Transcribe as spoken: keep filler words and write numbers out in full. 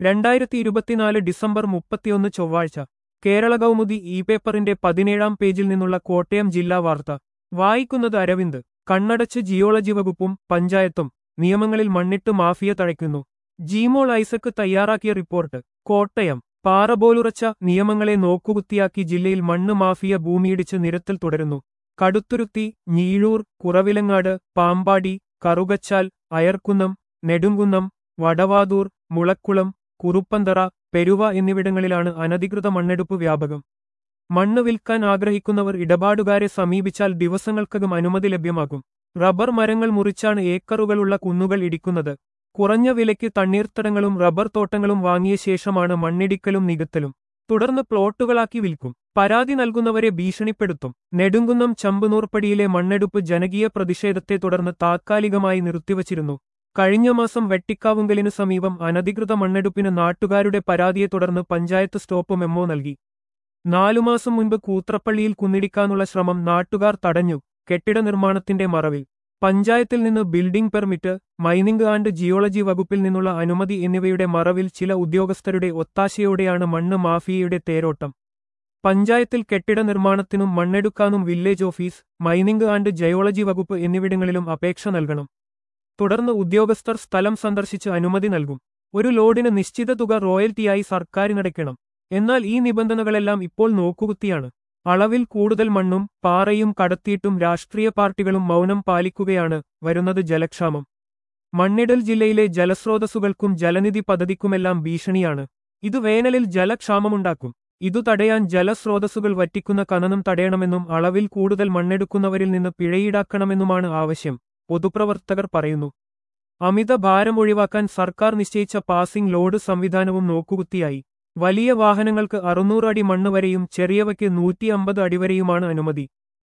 രണ്ടായിരത്തി ഇരുപത്തിനാല് ഡിസംബർ മുപ്പത്തിയൊന്ന് ചൊവ്വാഴ്ച കേരള കൗമുദി ഇ പേപ്പറിന്റെ പതിനേഴാം പേജിൽ നിന്നുള്ള കോട്ടയം ജില്ലാ വാർത്ത വായിക്കുന്നത് അരവിന്ദ്. കണ്ണടച്ച് ജിയോളജി വകുപ്പും പഞ്ചായത്തും നിയമങ്ങളിൽ മണ്ണിട്ട് മാഫിയ തഴയ്ക്കുന്നു. ജീമോൾ ഐസക്ക് തയ്യാറാക്കിയ റിപ്പോർട്ട്. കോട്ടയം. പാറപോലുറച്ച നിയമങ്ങളെ നോക്കുകുത്തിയാക്കി ജില്ലയിൽ മണ്ണ് മാഫിയ ഭൂമിയിടിച്ച് നിരത്തൽ തുടരുന്നു. കടുത്തുരുത്തി, ഞീഴൂർ, കുറവിലങ്ങാട്, പാമ്പാടി, കറുകച്ചാൽ, അയർക്കുന്നം, നെടുങ്കുന്നം, വടവാതൂർ, മുളക്കുളം, കുറുപ്പന്തറ, പെരുവ എന്നിവിടങ്ങളിലാണ് അനധികൃത മണ്ണെടുപ്പ് വ്യാപകം. മണ്ണ് വിൽക്കാൻ ആഗ്രഹിക്കുന്നവർ ഇടപാടുകാരെ സമീപിച്ചാൽ ദിവസങ്ങൾക്കകം അനുമതി ലഭ്യമാകും. റബ്ബർ മരങ്ങൾ മുറിച്ചാണ് ഏക്കറുകളുള്ള കുന്നുകൾ ഇടിക്കുന്നത്. കുറഞ്ഞ വിലയ്ക്ക് തണ്ണീർത്തടങ്ങളും റബ്ബർ തോട്ടങ്ങളും വാങ്ങിയ ശേഷമാണ് മണ്ണിടിക്കലും നികത്തലും. തുടർന്ന് പ്ലോട്ടുകളാക്കി വിൽക്കും. പരാതി നൽകുന്നവരെ ഭീഷണിപ്പെടുത്തും. നെടുങ്കുന്നം ചമ്പുനൂർപ്പടിയിലെ മണ്ണെടുപ്പ് ജനകീയ പ്രതിഷേധത്തെ തുടർന്ന് താത്കാലികമായി നിർത്തിവച്ചിരുന്നു. കഴിഞ്ഞ മാസം വെട്ടിക്കാവുങ്കലിനു സമീപം അനധികൃത മണ്ണെടുപ്പിന് നാട്ടുകാരുടെ പരാതിയെ തുടർന്ന് പഞ്ചായത്ത് സ്റ്റോപ്പ് മെമ്മോ നൽകി. നാലുമാസം മുൻപ് കൂത്രപ്പള്ളിയിൽ കുന്നിടിക്കാനുള്ള ശ്രമം നാട്ടുകാർ തടഞ്ഞു. കെട്ടിട നിർമ്മാണത്തിന്റെ മറവിൽ പഞ്ചായത്തിൽ നിന്ന് building permit, mining and geology വകുപ്പിൽ നിന്നുള്ള അനുമതി എന്നിവയുടെ മറവിൽ ചില ഉദ്യോഗസ്ഥരുടെ ഒത്താശയോടെയാണ് മണ്ണ് മാഫിയയുടെ തേരോട്ടം. പഞ്ചായത്തിൽ കെട്ടിട നിർമ്മാണത്തിനും മണ്ണെടുക്കാനും village office, mining and geology വകുപ്പ് എന്നിവിടങ്ങളിലും അപേക്ഷ നൽകണം. തുടർന്ന് ഉദ്യോഗസ്ഥർ സ്ഥലം സന്ദർശിച്ച് അനുമതി നൽകും. ഒരു ലോഡിന് നിശ്ചിത തുക റോയൽറ്റിയായി സർക്കാരിനടയ്ക്കണം. എന്നാൽ ഈ നിബന്ധനകളെല്ലാം ഇപ്പോൾ നോക്കുകുത്തിയാണ്. അളവിൽ കൂടുതൽ മണ്ണും പാറയും കടത്തിയിട്ടും രാഷ്ട്രീയ പാർട്ടികളും മൗനം പാലിക്കുകയാണ്. വരുന്നത് ജലക്ഷാമം. മണ്ണിടൽ ജില്ലയിലെ ജലസ്രോതസ്സുകൾക്കും ജലനിധി പദ്ധതിക്കുമെല്ലാം ഭീഷണിയാണ്. ഇത് വേനലിൽ ജലക്ഷാമമുണ്ടാക്കും. ഇതു തടയാൻ ജലസ്രോതസ്സുകൾ വറ്റിക്കുന്ന ഖനനം തടയണമെന്നും അളവിൽ കൂടുതൽ മണ്ണെടുക്കുന്നവരിൽ നിന്ന് പിഴയീടാക്കണമെന്നുമാണ് ആവശ്യം. പൊതുപ്രവർത്തകർ പറയുന്നു. അമിത ഭാരം ഒഴിവാക്കാൻ സർക്കാർ നിശ്ചയിച്ച പാസിംഗ് ലോഡ് സംവിധാനവും നോക്കുകുത്തിയായി. വലിയ വാഹനങ്ങൾക്ക് അറുന്നൂറ് അടി മണ്ണ് വരെയും ചെറിയവയ്ക്ക് നൂറ്റി അമ്പത് അടി വരെയുമാണ് അനുമതി.